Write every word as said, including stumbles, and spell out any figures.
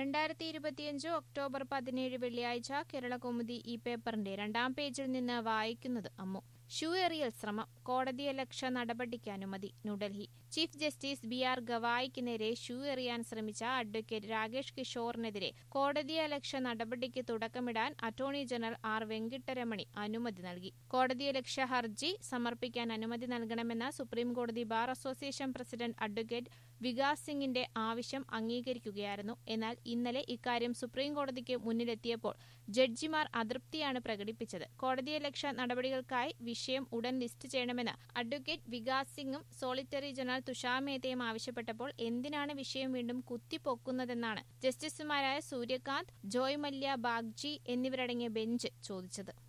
രണ്ടായിരത്തി ഇരുപത്തിയഞ്ച് ഒക്ടോബർ പതിനേഴ് വെള്ളിയാഴ്ച കേരളകൗമുദി ഈ പേപ്പറിന്റെ രണ്ടാം പേജിൽ നിന്ന് വായിക്കുന്നത് അമ്മു. ഷൂ എറിയൽ ശ്രമം, കോടതിയലക്ഷ്യ നടപടിക്ക് അനുമതി. New Delhi chief justice B R ഗവായിക്ക് നേരെ ഷൂ എറിയാൻ ശ്രമിച്ച അഡ്വക്കേറ്റ് രാകേഷ് കിഷോറിനെതിരെ കോടതിയലക്ഷ്യ നടപടിക്ക് തുടക്കമിടാൻ അറ്റോർണി ജനറൽ ആർ വെങ്കിട്ടരമണി അനുമതി നൽകി. കോടതിയലക്ഷ്യ ഹർജി സമർപ്പിക്കാൻ അനുമതി നൽകണമെന്ന സുപ്രീംകോടതി bar association president advocate Vikas സിംഗിന്റെ ആവശ്യം അംഗീകരിക്കുകയായിരുന്നു. എന്നാൽ ഇന്നലെ ഇക്കാര്യം സുപ്രീംകോടതിക്ക് മുന്നിലെത്തിയപ്പോൾ ജഡ്ജിമാർ അതൃപ്തിയാണ് പ്രകടിപ്പിച്ചത്. കോടതിയലക്ഷ്യ നടപടികൾക്കായി വിഷയം ഉടൻ ലിസ്റ്റ് ചെയ്യണമെന്ന് അഡ്വക്കേറ്റ് വികാസ് സിംഗും സോളിസിറ്റർ ജനറൽ തുഷാർ മേത്തയും ആവശ്യപ്പെട്ടപ്പോൾ എന്തിനാണ് വിഷയം വീണ്ടും കുത്തിപ്പൊക്കുന്നതെന്നാണ് ജസ്റ്റിസുമാരായ സൂര്യകാന്ത്, ജോയ് മല്യ ബാഗ്ചി എന്നിവരടങ്ങിയ ബെഞ്ച് ചോദിച്ചത്.